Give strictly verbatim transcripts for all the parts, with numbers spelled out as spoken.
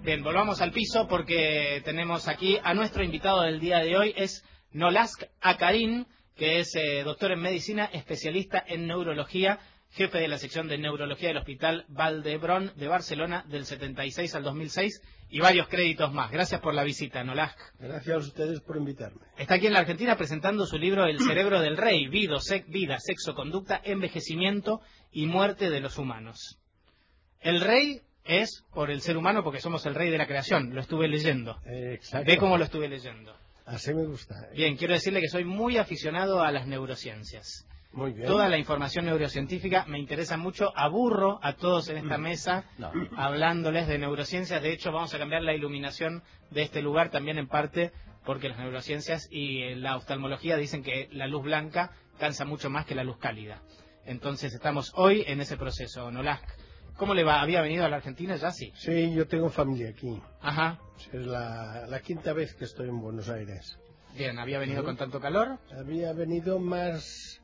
Bien, volvamos al piso porque tenemos aquí a nuestro invitado del día de hoy, es Nolask Akarin, que es eh, doctor en medicina, especialista en neurología, jefe de la sección de neurología del Hospital Vall d'Hebron de Barcelona del setenta y seis al dos mil seis y varios créditos más. Gracias por la visita, Nolask. Gracias a ustedes por invitarme. Está aquí en la Argentina presentando su libro El cerebro del rey, vida, vida, sexo, conducta, envejecimiento y muerte de los humanos. El rey es por el ser humano porque somos el rey de la creación, lo estuve leyendo. Eh, exacto. Ve cómo lo estuve leyendo. Así me gusta. Bien, quiero decirle que soy muy aficionado a las neurociencias. Muy bien. Toda la información neurocientífica me interesa mucho. Aburro a todos en esta mesa no. hablándoles de neurociencias. De hecho, vamos a cambiar la iluminación de este lugar también en parte porque las neurociencias y la oftalmología dicen que la luz blanca cansa mucho más que la luz cálida. Entonces estamos hoy en ese proceso. Nolask, ¿cómo le va? ¿Había venido a la Argentina ya? Sí. Sí, yo tengo familia aquí. Ajá. Es la, la quinta vez que estoy en Buenos Aires. Bien, ¿había venido ¿Sí? con tanto calor? Había venido más,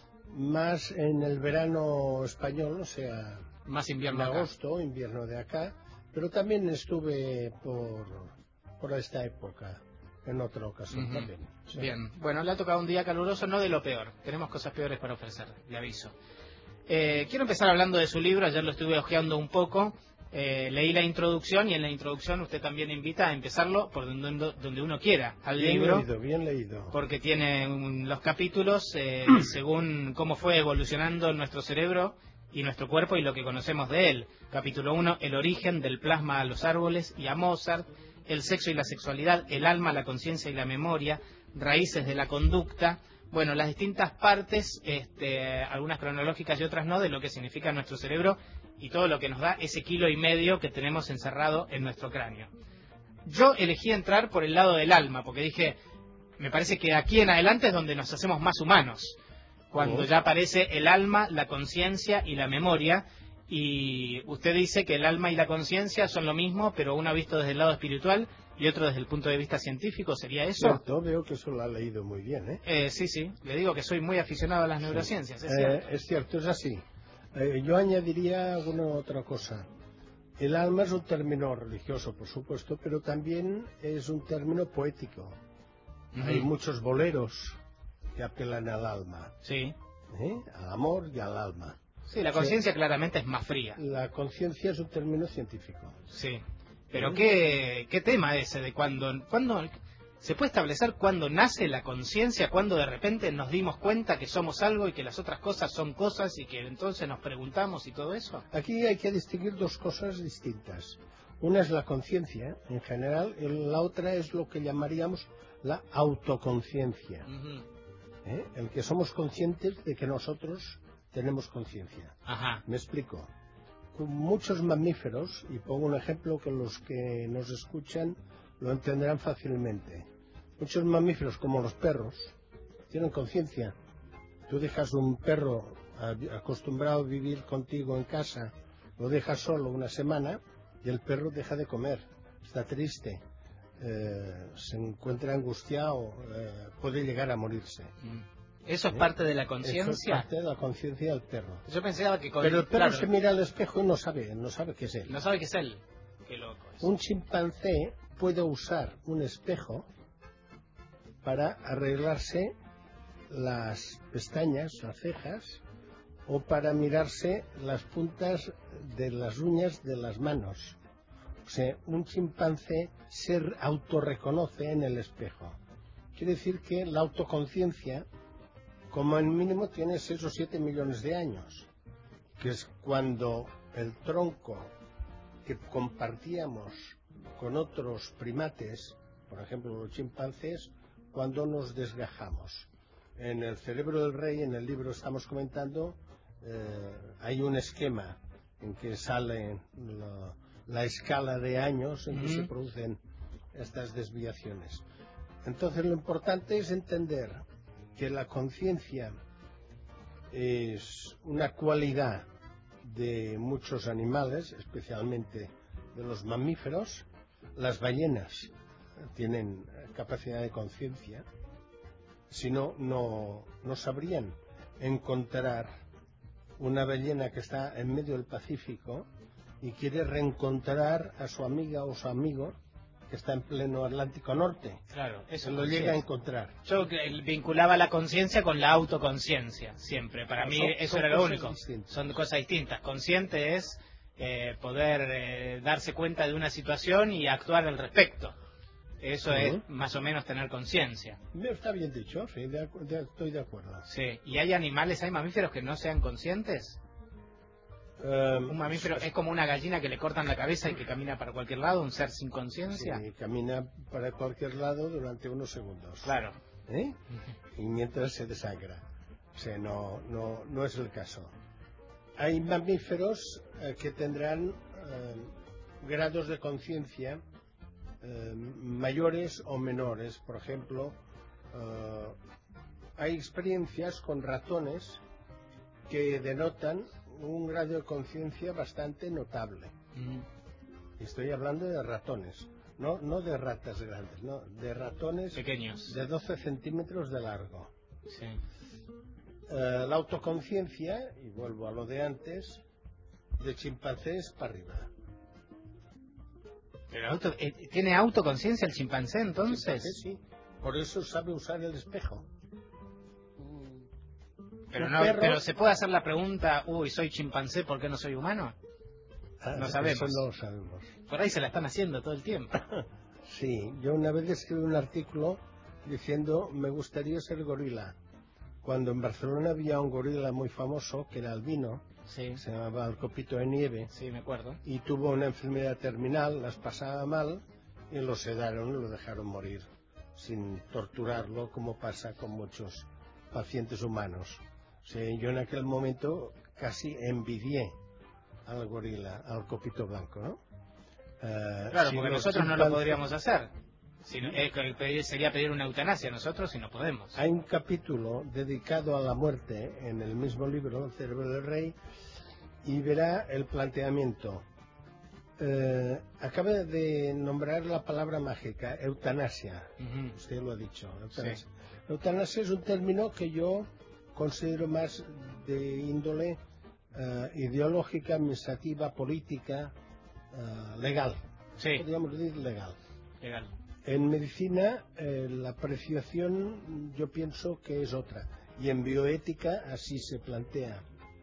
más en el verano español, o sea, más invierno en acá. agosto, invierno de acá, pero también estuve por, por esta época, en otra ocasión Uh-huh. también. Sí. Bien, bueno, le ha tocado un día caluroso, no de lo peor. Tenemos cosas peores para ofrecer, le aviso. Eh, quiero empezar hablando de su libro, ayer lo estuve hojeando un poco. Eh, leí la introducción y en la introducción usted también invita a empezarlo por donde, donde uno quiera, al bien libro. Bien leído, bien leído. Porque tiene un, los capítulos eh, según cómo fue evolucionando nuestro cerebro y nuestro cuerpo y lo que conocemos de él. Capítulo uno, el origen del plasma a los árboles y a Mozart, el sexo y la sexualidad, el alma, la conciencia y la memoria, raíces de la conducta. Bueno, las distintas partes, este, algunas cronológicas y otras no, de lo que significa nuestro cerebro y todo lo que nos da ese kilo y medio que tenemos encerrado en nuestro cráneo. Yo elegí entrar por el lado del alma, porque dije, me parece que aquí en adelante es donde nos hacemos más humanos, cuando Oh. ya aparece el alma, la conciencia y la memoria, y usted dice que el alma y la conciencia son lo mismo, pero uno visto desde el lado espiritual y otro desde el punto de vista científico, ¿sería eso? Cierto, veo que eso lo ha leído muy bien, ¿eh? Eh, sí, sí, le digo que soy muy aficionado a las neurociencias, sí. ¿es eh, cierto? Es cierto, es así. Eh, yo añadiría alguna otra cosa. El alma es un término religioso, por supuesto, pero también es un término poético. Uh-huh. Hay muchos boleros que apelan al alma. Sí. ¿Eh? Al amor y al alma. Sí, la conciencia sí. claramente es más fría. La conciencia es un término científico. Sí. Pero ¿Eh? ¿qué, qué tema ese de cuando, cuando se puede establecer cuándo nace la conciencia, cuando de repente nos dimos cuenta que somos algo y que las otras cosas son cosas y que entonces nos preguntamos y todo eso? Aquí hay que distinguir dos cosas distintas. Una es la conciencia en general y la otra es lo que llamaríamos la autoconciencia. Uh-huh. ¿Eh? El que somos conscientes de que nosotros tenemos conciencia. Ajá. Me explico. Muchos mamíferos, y pongo un ejemplo que los que nos escuchan lo entenderán fácilmente. Muchos mamíferos, como los perros, tienen conciencia. Tú dejas un perro acostumbrado a vivir contigo en casa, lo dejas solo una semana y el perro deja de comer, está triste, eh, se encuentra angustiado, eh, puede llegar a morirse. ¿Eso es ¿Eh? parte de la conciencia? Eso es parte de la conciencia del perro. Yo pensaba que con Pero el perro claro, se mira al espejo y no sabe, no sabe qué es él. No sabe qué es él. Qué loco es. Un chimpancé puede usar un espejo para arreglarse las pestañas, las cejas, o para mirarse las puntas de las uñas de las manos. O sea, un chimpancé se autorreconoce en el espejo. Quiere decir que la autoconciencia, como en mínimo, tiene seis o siete millones de años, que es cuando el tronco que compartíamos con otros primates, por ejemplo los chimpancés, cuando nos desgajamos. En el cerebro del rey, en el libro estamos comentando, eh, hay un esquema en que sale la, la escala de años en que uh-huh. se producen estas desviaciones. Entonces lo importante es entender que la conciencia es una cualidad de muchos animales, especialmente de los mamíferos. Las ballenas tienen capacidad de conciencia, si no, no, no sabrían encontrar una ballena que está en medio del Pacífico y quiere reencontrar a su amiga o su amigo que está en pleno Atlántico Norte. Claro, eso lo llega a encontrar. Yo vinculaba la conciencia con la autoconciencia, siempre. Para no, mí son, eso son era lo único. Distintas. Son cosas distintas. Consciente es eh, poder eh, darse cuenta de una situación y actuar al respecto. Eso uh-huh. es más o menos tener conciencia. Está bien dicho, sí, de, de, estoy de acuerdo. Sí. ¿Y hay animales, hay mamíferos que no sean conscientes? Um, un mamífero es como una gallina que le cortan la cabeza y que camina para cualquier lado, un ser sin conciencia. Sí, camina para cualquier lado durante unos segundos. Claro. ¿Eh? Y mientras se desangra. O sea, no, no, no es el caso. Hay mamíferos eh, que tendrán eh, grados de conciencia eh, mayores o menores. Por ejemplo, eh, hay experiencias con ratones que denotan un grado de conciencia bastante notable. Mm. Estoy hablando de ratones, no, no de ratas grandes, no, de ratones pequeños, de doce centímetros de largo. Sí. Uh, la autoconciencia, y vuelvo a lo de antes, de chimpancés para arriba. Pero auto, eh, ¿tiene autoconciencia el chimpancé entonces? Chimpancé, sí, por eso sabe usar el espejo. Pero, no, pero se puede hacer la pregunta, uy, soy chimpancé, ¿por qué no soy humano? Ah, no sabemos. Eso no lo sabemos. Por ahí se la están haciendo todo el tiempo. Sí, yo una vez escribí un artículo diciendo, me gustaría ser gorila. Cuando en Barcelona había un gorila muy famoso, que era albino, sí. Se llamaba el copito de nieve. Sí, me acuerdo. Y tuvo una enfermedad terminal, las pasaba mal, y lo sedaron y lo dejaron morir, sin torturarlo, como pasa con muchos pacientes humanos. O sea, yo en aquel momento casi envidié al gorila, al copito blanco, ¿no? Uh, claro, si porque nosotros no lo podríamos hacer. Si no, eh, sería pedir una eutanasia nosotros si no podemos. Hay un capítulo dedicado a la muerte en el mismo libro, El cerebro del rey, y verá el planteamiento. Uh, acaba de nombrar la palabra mágica, eutanasia. Uh-huh. Usted lo ha dicho. Eutanasia. Sí. Eutanasia es un término que yo considero más de índole uh, ideológica, administrativa, política, uh, legal. Sí. Podríamos decir legal. Legal. En medicina eh, la apreciación yo pienso que es otra. Y en bioética así se plantea.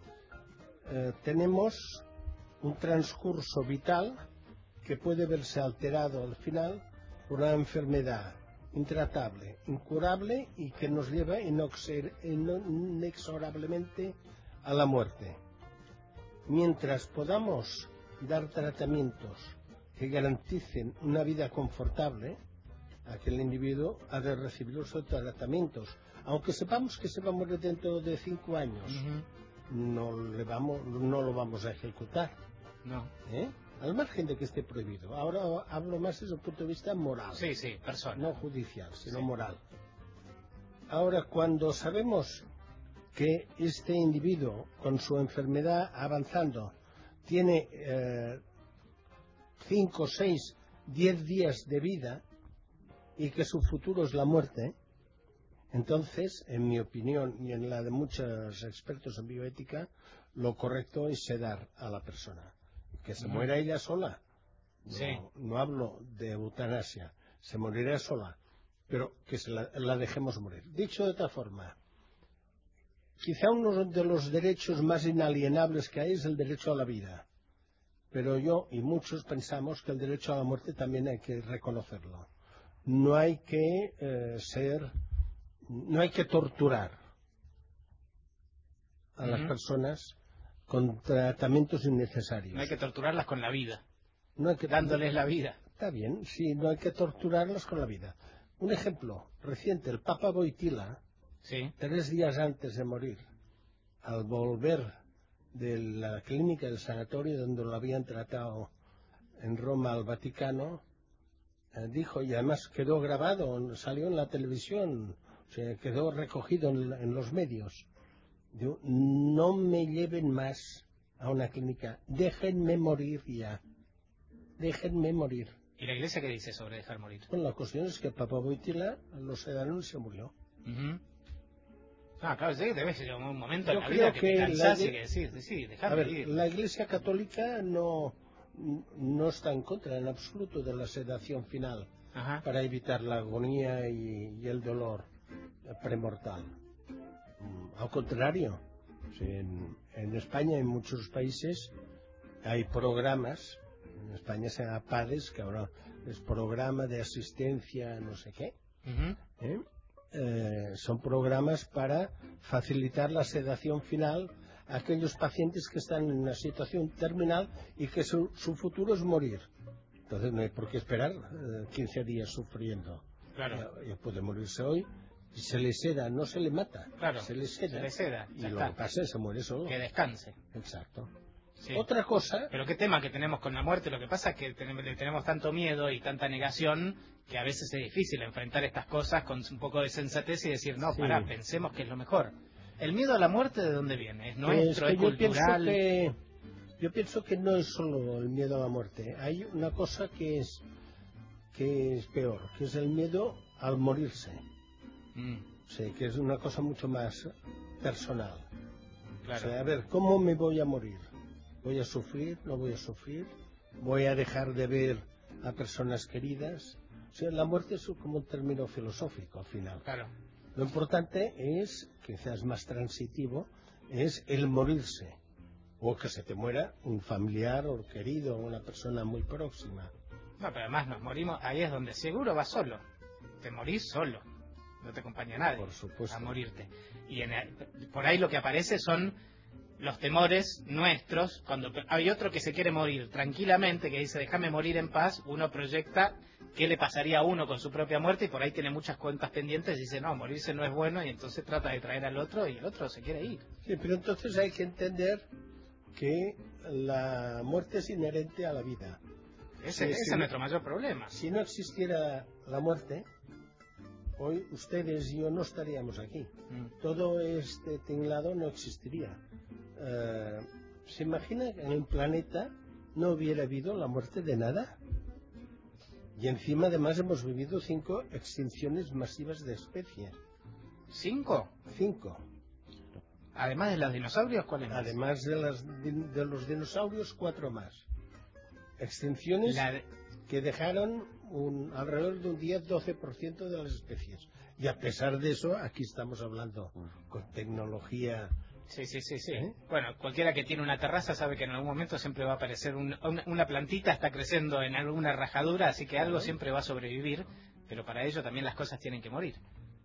Eh, tenemos un transcurso vital que puede verse alterado al final por una enfermedad intratable, incurable y que nos lleva inexorablemente a la muerte. Mientras podamos dar tratamientos que garanticen una vida confortable, aquel individuo ha de recibir los tratamientos. Aunque sepamos que se va a morir dentro de cinco años, uh-huh. no, le vamos, no lo vamos a ejecutar. No. ¿Eh? Al margen de que esté prohibido. Ahora hablo más desde el punto de vista moral. Sí, sí, personal. No judicial, sino sí. moral. Ahora, cuando sabemos que este individuo, con su enfermedad avanzando, tiene eh, cinco, seis, diez días de vida y que su futuro es la muerte, entonces, en mi opinión y en la de muchos expertos en bioética, lo correcto es sedar a la persona. Que se muera ella sola. No, sí. no hablo de eutanasia. Se morirá sola, pero que se la, la dejemos morir. Dicho de otra forma, quizá uno de los derechos más inalienables que hay es el derecho a la vida. Pero yo y muchos pensamos que el derecho a la muerte también hay que reconocerlo. No hay que eh, ser, no hay que torturar a uh-huh. las personas con tratamientos innecesarios. No hay que torturarlas con la vida. No hay que dándoles la vida. Está bien, sí, no hay que torturarlas con la vida. Un ejemplo reciente, el Papa Wojtyła, sí. tres días antes de morir, al volver de la clínica del sanatorio donde lo habían tratado en Roma al Vaticano, eh, dijo, y además quedó grabado, salió en la televisión, o sea, quedó recogido en, en los medios. Digo, no me lleven más a una clínica, déjenme morir ya, déjenme morir. ¿Y la Iglesia qué dice sobre dejar morir? Bueno, la cuestión es que el Papa Wojtyła lo sedaron y se murió. Uh-huh. Ah, claro, sí, debe ser un momento en la vida que, que te cansás y que decir, sí, dejar a ver, morir. La Iglesia Católica no, no está en contra en absoluto de la sedación final. Ajá. Para evitar la agonía y, y el dolor premortal. Al contrario, en, en España y en muchos países hay programas. En España se llama PADES, que ahora es programa de asistencia no sé qué. Uh-huh. ¿Eh? Eh, son programas para facilitar la sedación final a aquellos pacientes que están en una situación terminal y que su, su futuro es morir. Entonces no hay por qué esperar eh, quince días sufriendo. Claro. Ya, ya puede morirse hoy. Si se le seda, no se le mata. Claro. Se le seda. Se le seda. Y Ya lo está. que pasa es que se muere solo. Que descanse. Exacto. Sí. Otra cosa. Pero qué tema que tenemos con la muerte. Lo que pasa es que tenemos, le tenemos tanto miedo y tanta negación que a veces es difícil enfrentar estas cosas con un poco de sensatez y decir, no, Sí. pará, pensemos que es lo mejor. ¿El miedo a la muerte de dónde viene? ¿Es Pues nuestro? que ¿Es yo cultural? Pienso que, yo pienso que no es solo el miedo a la muerte. Hay una cosa que es, que es peor, que es el miedo al morirse. Mm, O sea, que es una cosa mucho más personal. claro. O sea, a ver, ¿cómo me voy a morir? ¿Voy a sufrir? ¿No voy a sufrir? ¿Voy a dejar de ver a personas queridas? O sea, la muerte es como un término filosófico al final. Claro. Lo importante es, quizás más transitivo, es el morirse. O que se te muera un familiar o querido, una persona muy próxima. No, pero además nos morimos, ahí es donde seguro vas solo. Te morís solo. No te acompaña nadie. Por supuesto. A morirte. Y en el- por ahí lo que aparece son los temores nuestros. Cuando hay otro que se quiere morir tranquilamente, que dice déjame morir en paz, uno proyecta qué le pasaría a uno con su propia muerte y por ahí tiene muchas cuentas pendientes y dice no, morirse no es bueno y entonces trata de traer al otro y el otro se quiere ir. Sí, pero entonces hay que entender que la muerte es inherente a la vida. Ese, Sí, ese sí. es nuestro mayor problema. Si no existiera la muerte, hoy ustedes y yo no estaríamos aquí. Mm. Todo este tinglado no existiría. Eh, ¿Se imagina que en el planeta no hubiera habido la muerte de nada? Y encima además hemos vivido cinco extinciones masivas de especies. ¿Cinco? Cinco. Además de los dinosaurios, ¿cuáles más? Además de, las, de los dinosaurios, cuatro más. Extinciones La de- que dejaron un, alrededor de un diez a doce por ciento de las especies. Y a pesar de eso, aquí estamos hablando con tecnología. Sí, sí, sí, sí. ¿Eh? Bueno, cualquiera que tiene una terraza sabe que en algún momento siempre va a aparecer un- una, una plantita, está creciendo en alguna rajadura, así que algo Claro. siempre va a sobrevivir, pero para ello también las cosas tienen que morir.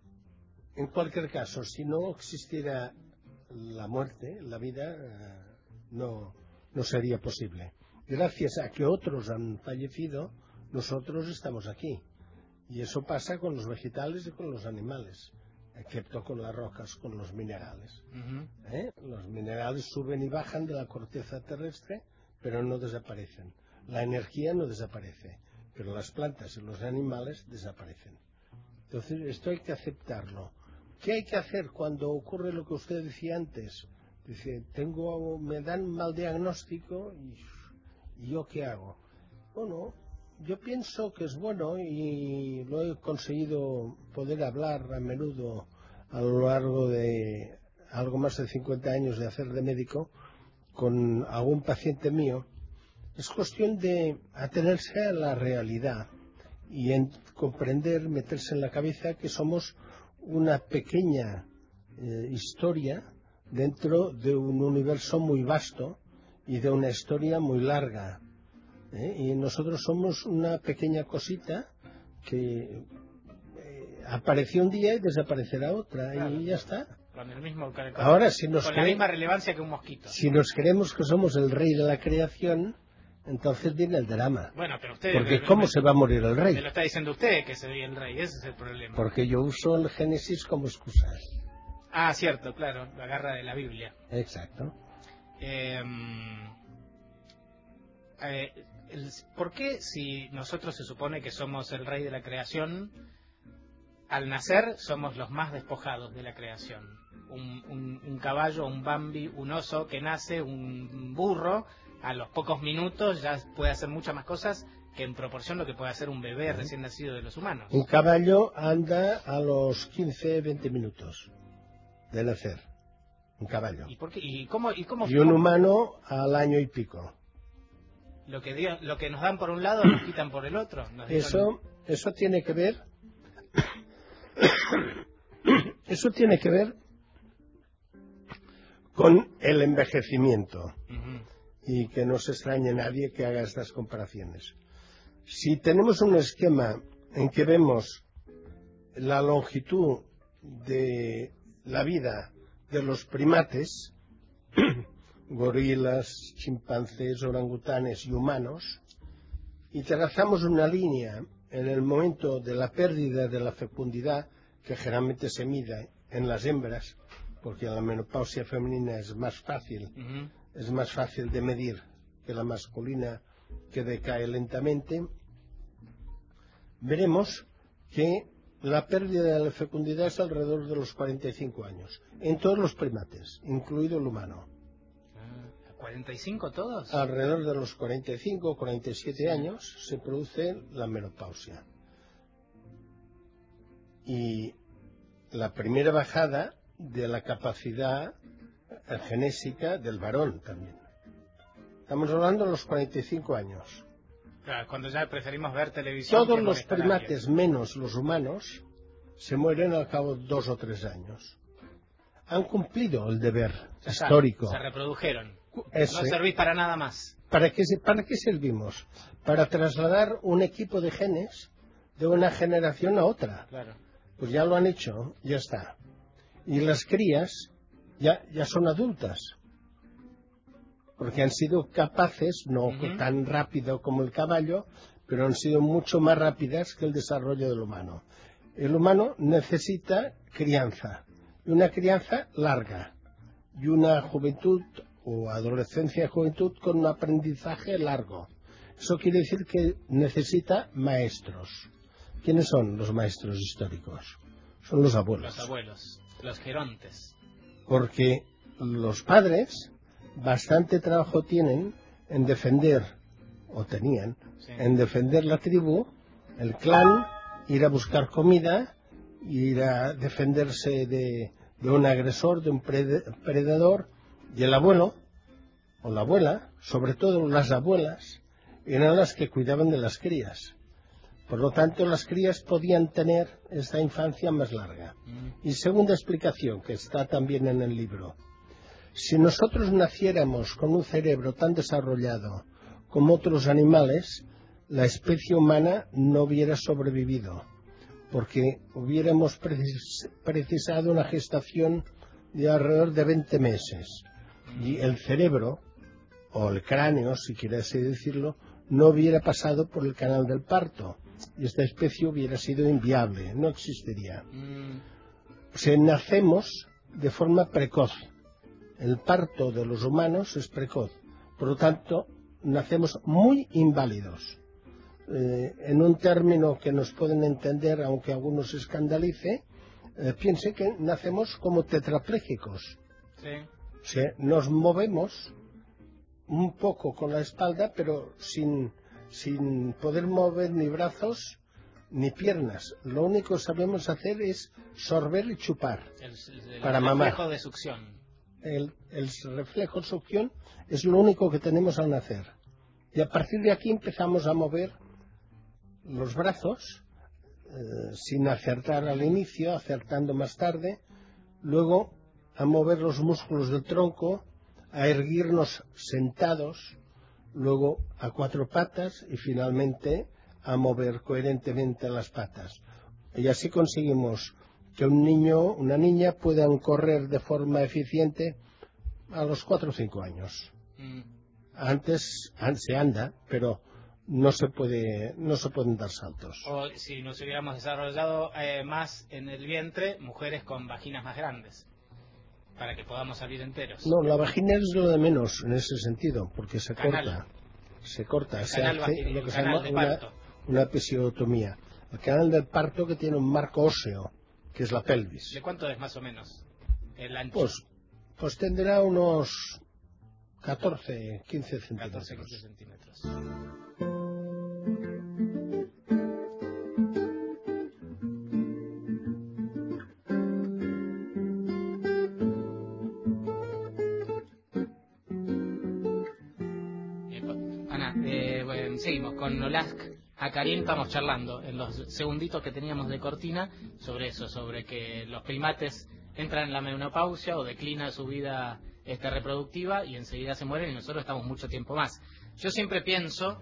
En cualquier caso, si no existiera la muerte, la vida eh, no, no sería posible. Gracias a que otros han fallecido, nosotros estamos aquí. Y eso pasa con los vegetales y con los animales, excepto con las rocas, con los minerales. Ujú. ¿Eh? Los minerales suben y bajan de la corteza terrestre, pero no desaparecen. La energía no desaparece, pero las plantas y los animales desaparecen. Entonces, esto hay que aceptarlo. ¿Qué hay que hacer cuando ocurre lo que usted decía antes? Dice, tengo, me dan mal diagnóstico y, ¿y yo qué hago? Bueno, yo pienso que es bueno y lo he conseguido poder hablar a menudo a lo largo de algo más de cincuenta años de hacer de médico con algún paciente mío. Es cuestión de atenerse a la realidad y en comprender, meterse en la cabeza que somos una pequeña eh, historia dentro de un universo muy vasto y de una historia muy larga. ¿eh? Y nosotros somos una pequeña cosita que eh, apareció un día y desaparecerá otra, Claro. y ya está. Con el mismo con, con- Ahora, si nos con la cree- misma relevancia que un mosquito. Si nos creemos que somos el rey de la creación, entonces viene el drama. Bueno, pero usted... Porque me- ¿cómo me- se va a morir el Me rey? lo está diciendo usted que soy el rey, ese es el problema. Porque yo uso el Génesis como excusa. Ah, cierto, claro, la agarra de la Biblia. Exacto. Eh, eh, el- ¿Por qué si nosotros se supone que somos el rey de la creación, al nacer somos los más despojados de la creación? Un, un, un caballo, un Bambi, un oso que nace, un burro, a los pocos minutos ya puede hacer muchas más cosas que en proporción lo que puede hacer un bebé recién nacido de los humanos. Un caballo anda a los quince a veinte minutos de nacer. Un caballo. ¿Y, por qué? ¿Y cómo? ¿Y cómo? Y un cómo- humano al año y pico. Lo que, dio, lo que nos dan por un lado nos quitan por el otro. Nos Eso, eso tiene que ver... Eso tiene que ver con el envejecimiento. Uh-huh. Y que no se extrañe nadie que haga estas comparaciones. Si tenemos un esquema en que vemos la longitud de la vida de los primates, gorilas, chimpancés, orangutanes y humanos, y trazamos una línea en el momento de la pérdida de la fecundidad, que generalmente se mide en las hembras, porque la menopausia femenina es más fácil, uh-huh. es más fácil de medir que la masculina, que decae lentamente, veremos que la pérdida de la fecundidad es alrededor de los cuarenta y cinco años, en todos los primates, incluido el humano. ¿cuarenta y cinco todos? Alrededor de los cuarenta y cinco o cuarenta y siete sí. años se produce la menopausia. Y la primera bajada de la capacidad genésica del varón también. Estamos hablando de los cuarenta y cinco años. Claro, cuando ya preferimos ver televisión. Todos los primates, menos los humanos, se mueren al cabo de dos o tres años. Han cumplido el deber ya histórico. Se reprodujeron. Eso, no servís para nada más. ¿Para qué, ¿Para qué servimos? Para trasladar un equipo de genes de una generación a otra. Claro. Pues ya lo han hecho, ya está. Y las crías ya, ya son adultas. Porque han sido capaces, no uh-huh. tan rápido como el caballo, pero han sido mucho más rápidas que el desarrollo del humano. El humano necesita crianza, y una crianza larga, y una juventud o adolescencia y juventud con un aprendizaje largo. Eso quiere decir que necesita maestros. ¿Quiénes son los maestros históricos? Son los abuelos. Los abuelos, los gerontes. Porque los padres bastante trabajo tienen en defender, o tenían, sí. en defender la tribu, el clan, ir a buscar comida, ir a defenderse de, de un agresor, de un predador, y el abuelo, o la abuela, sobre todo las abuelas, eran las que cuidaban de las crías. Por lo tanto, las crías podían tener esta infancia más larga. Mm. Y segunda explicación, que está también en el libro. Si nosotros naciéramos con un cerebro tan desarrollado como otros animales, la especie humana no hubiera sobrevivido, porque hubiéramos precis- precisado una gestación de alrededor de veinte meses. Y el cerebro, o el cráneo, si quieres decirlo, no hubiera pasado por el canal del parto. Y esta especie hubiera sido inviable, no existiría. Mm. O sea, nacemos de forma precoz. El parto de los humanos es precoz. Por lo tanto, nacemos muy inválidos. Eh, en un término que nos pueden entender, aunque a algunos se escandalice, eh, piense que nacemos como tetraplégicos. Sí. O sea, nos movemos un poco con la espalda, pero sin, sin poder mover ni brazos ni piernas. Lo único que sabemos hacer es sorber y chupar el, el, para el mamar. reflejo de succión. El, el reflejo de succión es lo único que tenemos al nacer. Y a partir de aquí empezamos a mover los brazos, eh, sin acertar al inicio, acertando más tarde, luego a mover los músculos del tronco, a erguirnos sentados, luego a cuatro patas y finalmente a mover coherentemente las patas. Y así conseguimos que un niño, una niña puedan correr de forma eficiente a los cuatro o cinco años. Mm. Antes se anda, pero no se puede, no se pueden dar saltos. O si nos hubiéramos desarrollado eh, más en el vientre, mujeres con vaginas más grandes, para que podamos salir enteros. No, la vagina es lo de menos en ese sentido, porque se canal. corta, se corta, el se canal hace vagin, lo que se canal llama una, una episiotomía. El canal del parto, que tiene un marco óseo, que es la pelvis. ¿De cuánto es más o menos el ancho? Pues, pues tendrá unos catorce, quince centímetros. catorce, quince centímetros. Ana, eh, con Olask a Karim estamos charlando en los segunditos que teníamos de cortina sobre eso, sobre que los primates entran en la menopausia o declina su vida este, reproductiva y enseguida se mueren y nosotros estamos mucho tiempo más. Yo siempre pienso,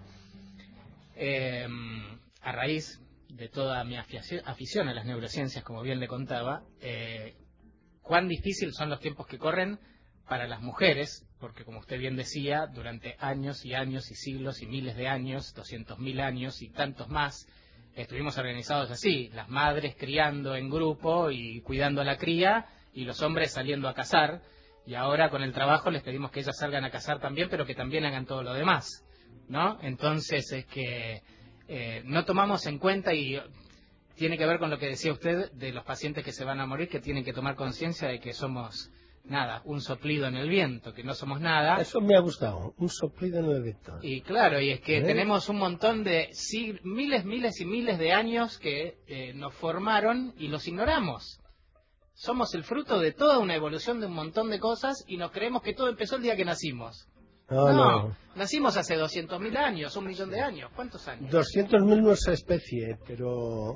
eh, a raíz de toda mi afición a las neurociencias, como bien le contaba, eh, cuán difícil son los tiempos que corren para las mujeres, porque como usted bien decía, durante años y años y siglos y miles de años, doscientos mil años y tantos más, estuvimos organizados así, las madres criando en grupo y cuidando a la cría, y los hombres saliendo a cazar, y ahora con el trabajo les pedimos que ellas salgan a cazar también, pero que también hagan todo lo demás, ¿no? Entonces es que eh, no tomamos en cuenta, y tiene que ver con lo que decía usted de los pacientes que se van a morir, que tienen que tomar conciencia de que somos nada, un soplido en el viento, que no somos nada. Eso me ha gustado, un soplido en el viento. Y claro, y es que ¿Eh? tenemos un montón de sí, miles, miles y miles de años que eh, nos formaron y los ignoramos. Somos el fruto de toda una evolución de un montón de cosas y nos creemos que todo empezó el día que nacimos. No, no, no. Nacimos hace doscientos mil años, un millón de años. ¿Cuántos años? doscientos mil nuestra especie, pero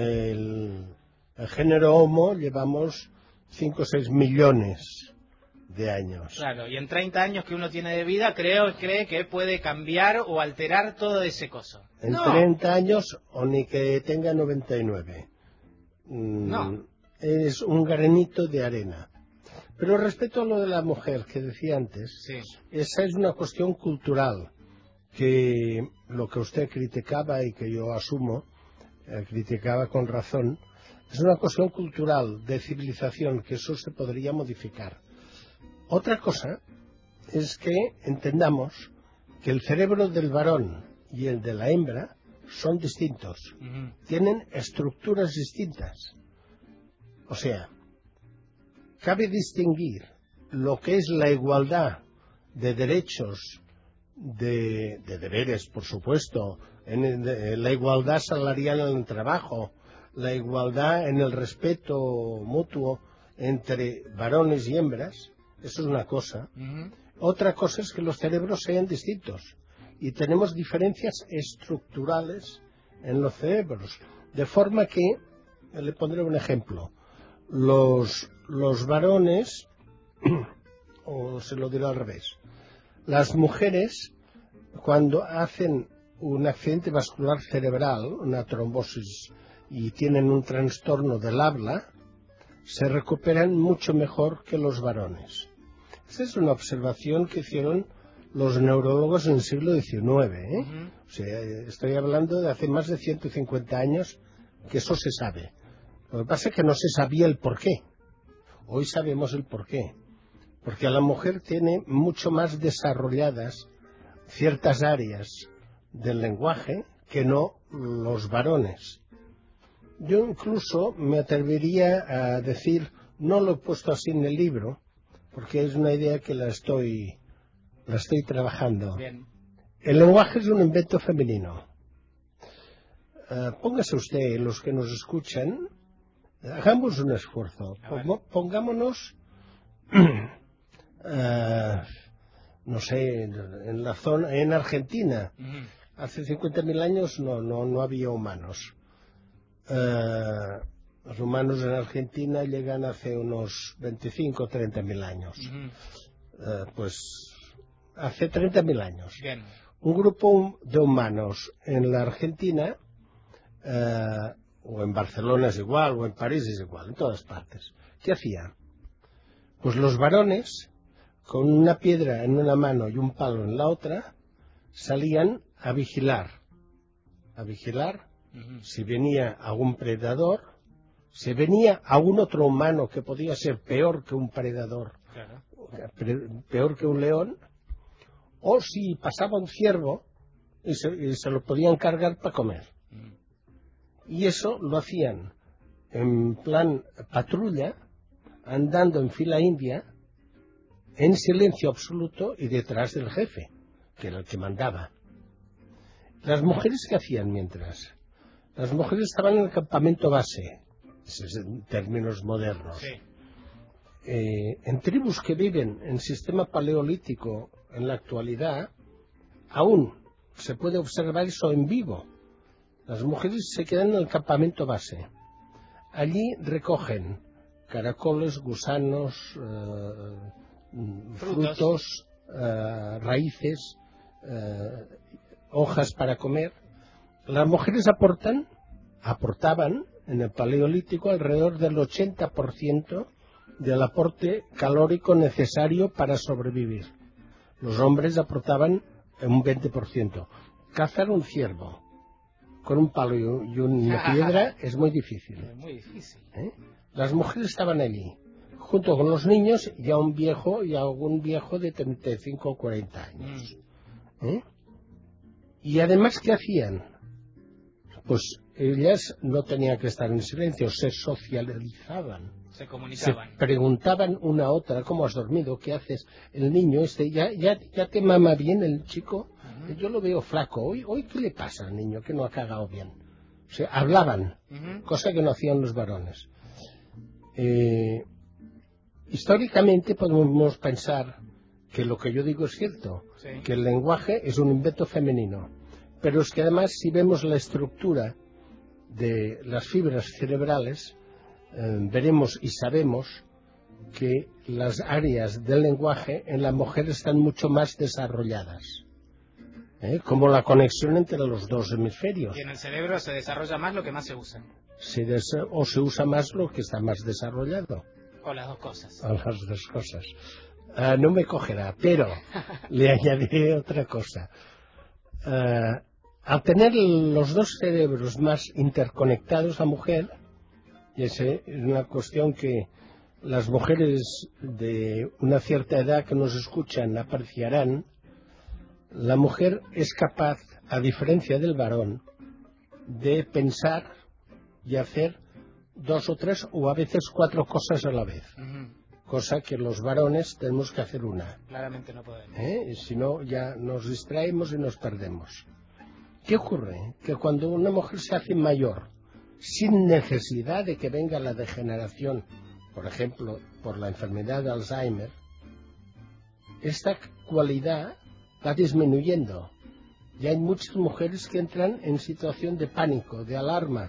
el, el género Homo llevamos cinco o seis millones de años. Claro, y en treinta años que uno tiene de vida, creo cree que puede cambiar o alterar todo ese coso. En no. treinta años, o ni que tenga noventa y nueve. Mm, no. Es un granito de arena. Pero respecto a lo de la mujer que decía antes, sí. Esa es una cuestión cultural, que lo que usted criticaba y que yo asumo, eh, criticaba con razón, es una cuestión cultural, de civilización, que eso se podría modificar. Otra cosa es que entendamos que el cerebro del varón y el de la hembra son distintos, Uh-huh. tienen estructuras distintas. O sea, cabe distinguir lo que es la igualdad de derechos, de, de deberes, por supuesto, en, el, en la igualdad salarial en el trabajo, la igualdad en el respeto mutuo entre varones y hembras, eso es una cosa. Uh-huh. Otra cosa es que los cerebros sean distintos y tenemos diferencias estructurales en los cerebros, de forma que, le pondré un ejemplo, los, los varones, o se lo diré al revés, las mujeres cuando hacen un accidente vascular cerebral, una trombosis, y tienen un trastorno del habla, se recuperan mucho mejor que los varones. Esta es una observación que hicieron los neurólogos en el siglo diecinueve, ¿eh? Uh-huh. O sea, estoy hablando de hace más de ciento cincuenta años que eso se sabe. Lo que pasa es que no se sabía el porqué. Hoy sabemos el porqué. Porque la mujer tiene mucho más desarrolladas ciertas áreas del lenguaje que no los varones. Yo incluso me atrevería a decir, no lo he puesto así en el libro, porque es una idea que la estoy, la estoy trabajando. Bien. El lenguaje es un invento femenino. Uh, póngase usted, los que nos escuchan, hagamos un esfuerzo. Pongámonos, uh, no sé, en la zona, en Argentina. Uh-huh. Hace cincuenta mil años no, no, no había humanos. Uh, los humanos en Argentina llegan hace unos veinticinco o treinta mil años. Uh-huh. Uh, pues hace treinta mil años. Bien. Un grupo de humanos en la Argentina, uh, o en Barcelona es igual, o en París es igual, en todas partes. ¿Qué hacían? Pues los varones, con una piedra en una mano y un palo en la otra, salían a vigilar. A vigilar uh-huh. Si venía algún predador, si venía algún otro humano que podía ser peor que un predador, claro. Peor que un león, o si pasaba un ciervo y se, y se lo podían cargar para comer. Uh-huh. Y eso lo hacían en plan patrulla, andando en fila india, en silencio absoluto y detrás del jefe, que era el que mandaba. Las mujeres, ¿qué hacían mientras? Las mujeres estaban en el campamento base, en términos modernos. Sí. Eh, en tribus que viven en sistema paleolítico en la actualidad, aún se puede observar eso en vivo. Las mujeres se quedan en el campamento base. Allí recogen caracoles, gusanos, eh, frutos, frutos eh, raíces, eh, hojas para comer. Las mujeres aportan, aportaban en el Paleolítico alrededor del ochenta por ciento del aporte calórico necesario para sobrevivir. Los hombres aportaban un veinte por ciento. Cazar un ciervo con un palo y una piedra es muy difícil. Es muy difícil. ¿Eh? Las mujeres estaban allí, junto con los niños y a un viejo y a algún viejo de treinta y cinco o cuarenta años. ¿Eh? Y además, ¿qué hacían? Pues ellas no tenían que estar en silencio, se socializaban. Se comunicaban. Se preguntaban una a otra, ¿cómo has dormido? ¿Qué haces? El niño este, ¿ya, ya, ya te mama bien el chico? Uh-huh. Yo lo veo flaco. ¿Hoy, ¿Hoy qué le pasa al niño que no ha cagado bien? O sea, hablaban, uh-huh. cosa que no hacían los varones. Eh, históricamente podemos pensar que lo que yo digo es cierto, sí. que el lenguaje es un invento femenino. Pero es que además, si vemos la estructura de las fibras cerebrales, eh, veremos y sabemos que las áreas del lenguaje en la mujer están mucho más desarrolladas, ¿eh? Como la conexión entre los dos hemisferios. Y en el cerebro se desarrolla más lo que más se usa. Se des- o se usa más lo que está más desarrollado. O las dos cosas. O las dos cosas. Uh, no me cogerá, pero le añadiré otra cosa. Uh, al tener los dos cerebros más interconectados, la mujer, y esa es una cuestión que las mujeres de una cierta edad que nos escuchan apreciarán, la mujer es capaz, a diferencia del varón, de pensar y hacer dos o tres o a veces cuatro cosas a la vez. Uh-huh. Cosa que los varones tenemos que hacer una. Claramente no podemos. ¿Eh? Si no, ya nos distraemos y nos perdemos. ¿Qué ocurre? Que cuando una mujer se hace mayor, sin necesidad de que venga la degeneración, por ejemplo, por la enfermedad de Alzheimer, esta cualidad va disminuyendo. Y hay muchas mujeres que entran en situación de pánico, de alarma.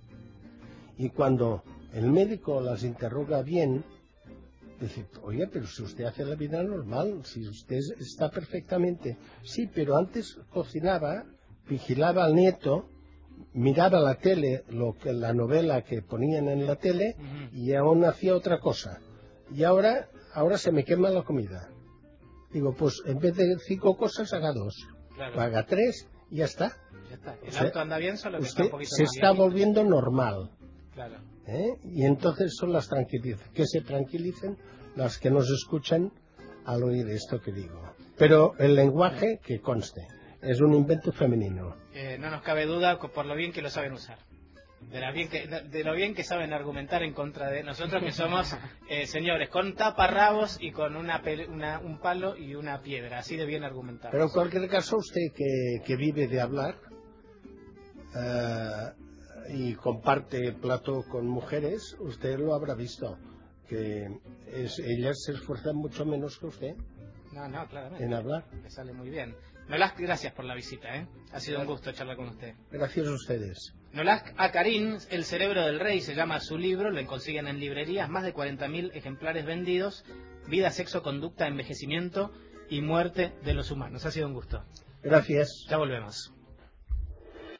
Y cuando el médico las interroga bien, dice, oye, pero si usted hace la vida normal, si usted está perfectamente. Sí, pero antes cocinaba, vigilaba al nieto, miraba la tele, lo que la novela que ponían en la tele, uh-huh. y aún hacía otra cosa. Y ahora, ahora se me quema la comida. Digo, pues en vez de cinco cosas, haga dos. Claro. Haga tres y ya está. Ya está. El auto anda bien, solo que usted está un poquito se más está viejito. volviendo normal. Claro. ¿Eh? Y entonces son las tranquilizan. Que se tranquilicen las que nos escuchan al oír esto que digo. Pero el lenguaje, que conste, es un invento femenino. Eh, no nos cabe duda por lo bien que lo saben usar. De, la bien que, de lo bien que saben argumentar en contra de nosotros, que somos eh, señores con taparrabos y con una, una, un palo y una piedra, así de bien argumentados. Pero en cualquier caso, usted que, que vive de hablar uh, y comparte plato con mujeres, usted lo habrá visto, que es, ellas se esfuerzan mucho menos que usted. No, no, claramente. En hablar. Le sale muy bien. Nolask, gracias por la visita, ¿eh? Ha sido un gusto charlar con usted. Gracias a ustedes. Nolask Akarin, El cerebro del rey, se llama su libro, lo consiguen en librerías, más de cuarenta mil ejemplares vendidos, vida, sexo, conducta, envejecimiento y muerte de los humanos. Ha sido un gusto. Gracias. Ya volvemos.